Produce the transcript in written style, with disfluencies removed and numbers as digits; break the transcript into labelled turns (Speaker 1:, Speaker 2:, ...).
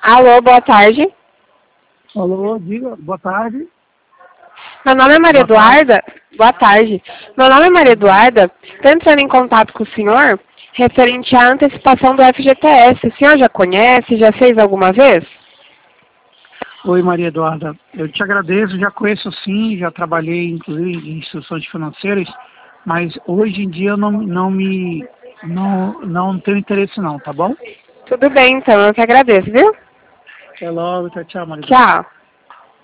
Speaker 1: Alô, boa tarde.
Speaker 2: Alô, diga, boa tarde.
Speaker 1: Meu nome é Maria
Speaker 2: Boa tarde.
Speaker 1: Eduarda. Boa tarde. Meu nome é Maria Eduarda. Estou entrando em contato com o senhor referente à antecipação do FGTS. O senhor já conhece? Já fez alguma vez?
Speaker 2: Oi, Maria Eduarda. Eu te agradeço, já conheço sim, já trabalhei inclusive em instituições financeiras, mas hoje em dia eu não tenho interesse não, tá bom?
Speaker 1: Tudo bem, então. Eu que agradeço, viu?
Speaker 2: Até logo, tchau, tchau, Maria Eduarda.
Speaker 1: Tchau.